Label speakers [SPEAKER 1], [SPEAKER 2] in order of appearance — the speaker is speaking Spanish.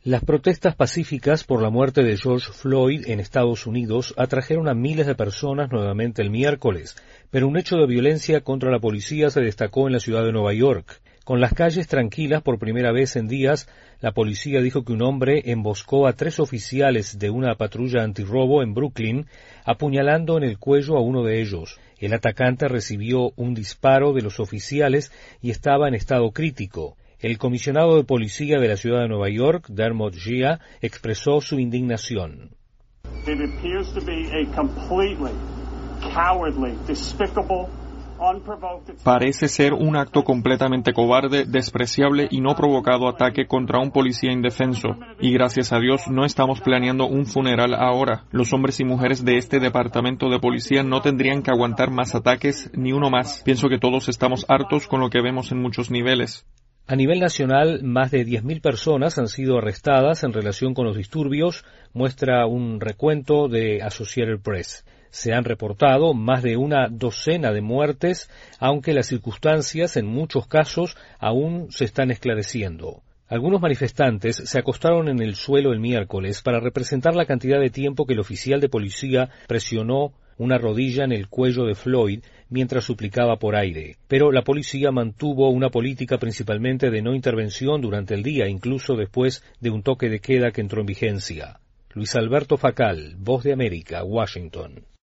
[SPEAKER 1] Las protestas pacíficas por la muerte de George Floyd en Estados Unidos atrajeron a miles de personas nuevamente el miércoles, pero un hecho de violencia contra la policía se destacó en la ciudad de Nueva York. Con las calles tranquilas por primera vez en días, la policía dijo que un hombre emboscó a 3 oficiales de una patrulla antirrobo en Brooklyn, apuñalando en el cuello a uno de ellos. El atacante recibió un disparo de los oficiales y estaba en estado crítico. El comisionado de policía de la ciudad de Nueva York, Dermot Gia, expresó su indignación.
[SPEAKER 2] Parece ser un acto completamente cobarde, despreciable y no provocado ataque contra un policía indefenso. Y gracias a Dios no estamos planeando un funeral ahora. Los hombres y mujeres de este departamento de policía no tendrían que aguantar más ataques, ni uno más. Pienso que todos estamos hartos con lo que vemos en muchos niveles.
[SPEAKER 1] A nivel nacional, más de 10.000 personas han sido arrestadas en relación con los disturbios, muestra un recuento de Associated Press. Se han reportado más de una docena de muertes, aunque las circunstancias en muchos casos aún se están esclareciendo. Algunos manifestantes se acostaron en el suelo el miércoles para representar la cantidad de tiempo que el oficial de policía presionó una rodilla en el cuello de Floyd mientras suplicaba por aire. Pero la policía mantuvo una política principalmente de no intervención durante el día, incluso después de un toque de queda que entró en vigencia. Luis Alberto Facal, Voz de América, Washington.